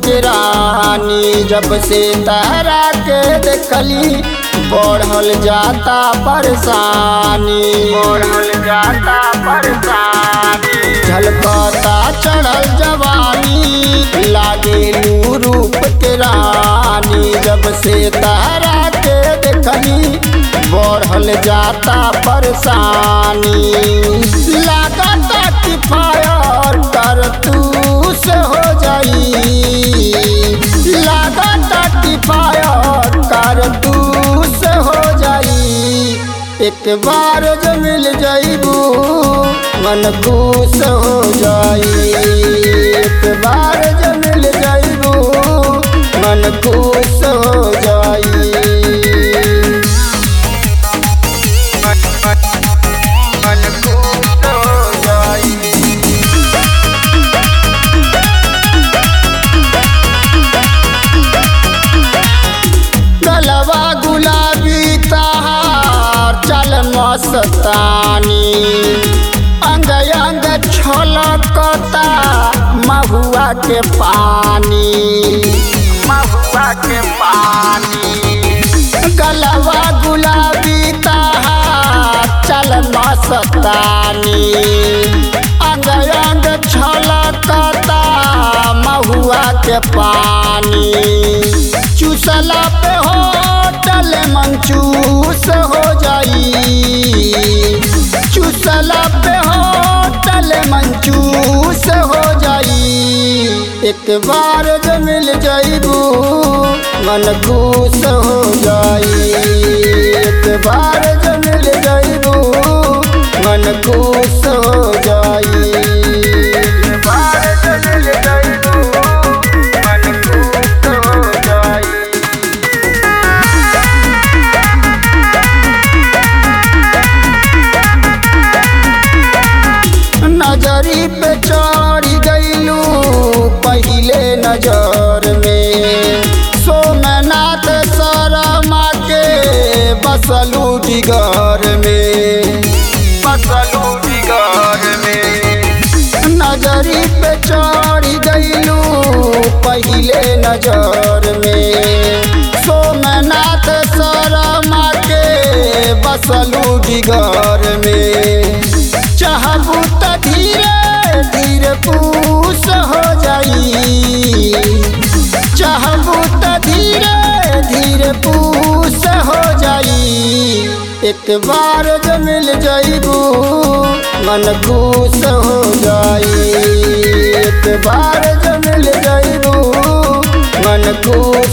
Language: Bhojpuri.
के रानी। जब से तारा के देखली बढ़ल जाता परेशानी, बढ़ल जाता परेशानी। झलकता चढ़ल जवानी लागे रूप के रानी। जब से तारा के देखली बढ़ल जाता परेशानी। लागता कि फायर कारतूस हो जाई, लागता कि फायर कारतूस हो जाई। एक बार जो मिल जाइबू मन खुश हो जाई। एक बार जो मिल जाइबू मन खुश हो जाई। गलवा गुलाबी तहार चल मस्तानी। अंग अंग छलकता महुआ के पानी, महुआ के पानी। गलवा गुलाबी तहार चल मस्तानी। अंग अंग छलकता महुआ के पानी। चूसला पे होटल मंचूस हो जाई, चूसला पे होटल मंचूस हो जाई। एक बार जो मिल जाइबू मन खुश हो जाई। एक बार जो मिल जाइबू मन खुश हो जाई। एक बार जो मिल जाइबू मन खुश हो जाई। नजरी पे चढ़ गईलू पहले नजर में। सोमनाथ शर्मा के बसलू जिगर में, बसलू जिगर में। नजरी पे चढ़ गईलू पहले नजर में। सोमनाथ शर्मा के बसलू जिगर में। चाहबू त धीरे धीरे पूस हो जाई, चाहबू त धीरे धीरे पूस हो जाई। एक बार जो मिल जाइबू मन खुश हो जाई। एक बार जो मिल जाइबू मन खुश